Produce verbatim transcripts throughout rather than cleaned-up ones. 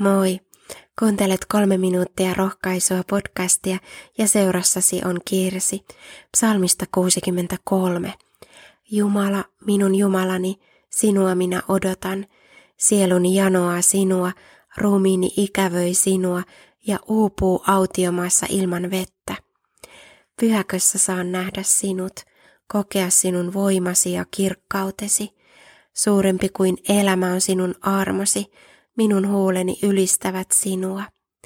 Moi! Kuuntelet kolme minuuttia rohkaisua podcastia ja seurassasi on Kirsi. Psalmista kuusikymmentäkolme. Jumala, minun Jumalani, sinua minä odotan. Sieluni janoaa sinua, ruumiini ikävöi sinua ja uupuu autiomaassa ilman vettä. Pyhäkössä saan nähdä sinut, kokea sinun voimasi ja kirkkautesi. Suurempi kuin elämä on sinun armosi, minun huuleni ylistävät sinua.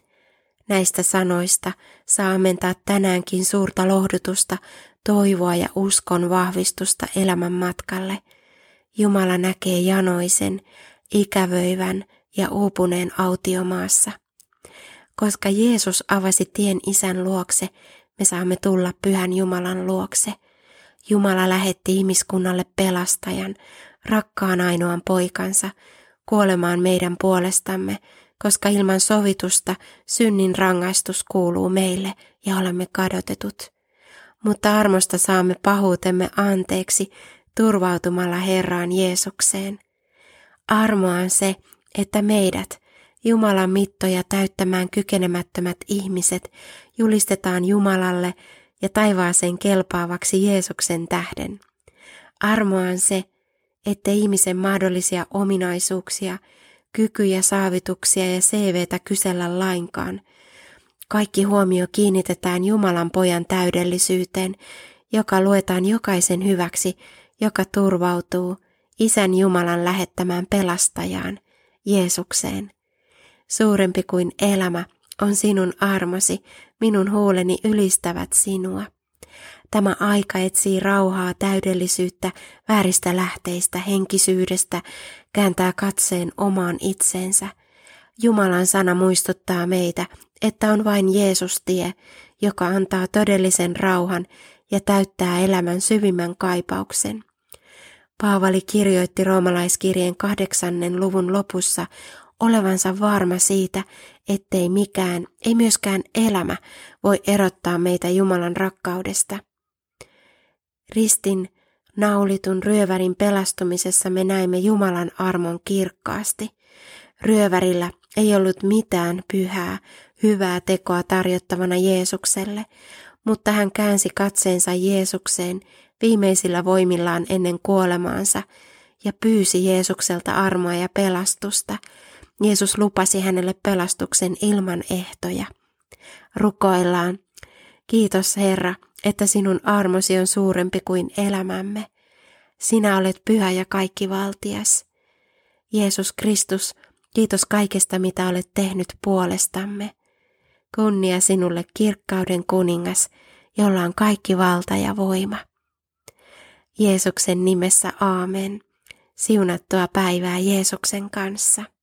Näistä sanoista saa ammentaa tänäänkin suurta lohdutusta, toivoa ja uskon vahvistusta elämän matkalle. Jumala näkee janoisen, ikävöivän ja uupuneen autiomaassa. Koska Jeesus avasi tien Isän luokse, me saamme tulla Pyhän Jumalan luokse. Jumala lähetti ihmiskunnalle pelastajan, rakkaan ainoan poikansa, kuolemaan meidän puolestamme, koska ilman sovitusta synnin rangaistus kuuluu meille ja olemme kadotetut. Mutta armosta saamme pahuutemme anteeksi turvautumalla Herraan Jeesukseen. Armoa on se, että meidät, Jumalan mittoja täyttämään kykenemättömät ihmiset, julistetaan Jumalalle ja taivaaseen kelpaavaksi Jeesuksen tähden. Armoa on se, ettei ihmisen mahdollisia ominaisuuksia, kykyjä, saavutuksia ja C V:tä kysellä lainkaan. Kaikki huomio kiinnitetään Jumalan pojan täydellisyyteen, joka luetaan jokaisen hyväksi, joka turvautuu Isän Jumalan lähettämään pelastajaan, Jeesukseen. Suurempi kuin elämä on sinun armosi, minun huuleni ylistävät sinua. Tämä aika etsii rauhaa, täydellisyyttä, vääristä lähteistä, henkisyydestä, kääntää katseen omaan itseensä. Jumalan sana muistuttaa meitä, että on vain Jeesus tie, joka antaa todellisen rauhan ja täyttää elämän syvimmän kaipauksen. Paavali kirjoitti roomalaiskirjeen kahdeksannen luvun lopussa olevansa varma siitä, ettei mikään, ei myöskään elämä, voi erottaa meitä Jumalan rakkaudesta. Ristin naulitun ryövärin pelastumisessa me näimme Jumalan armon kirkkaasti. Ryövärillä ei ollut mitään pyhää, hyvää tekoa tarjottavana Jeesukselle, mutta hän käänsi katseensa Jeesukseen viimeisillä voimillaan ennen kuolemaansa ja pyysi Jeesukselta armoa ja pelastusta. Jeesus lupasi hänelle pelastuksen ilman ehtoja. Rukoillaan. Kiitos Herra, että sinun armosi on suurempi kuin elämämme. Sinä olet pyhä ja kaikkivaltias. Jeesus Kristus, kiitos kaikesta mitä olet tehnyt puolestamme. Kunnia sinulle kirkkauden kuningas, jolla on kaikki valta ja voima. Jeesuksen nimessä aamen. Siunattua päivää Jeesuksen kanssa.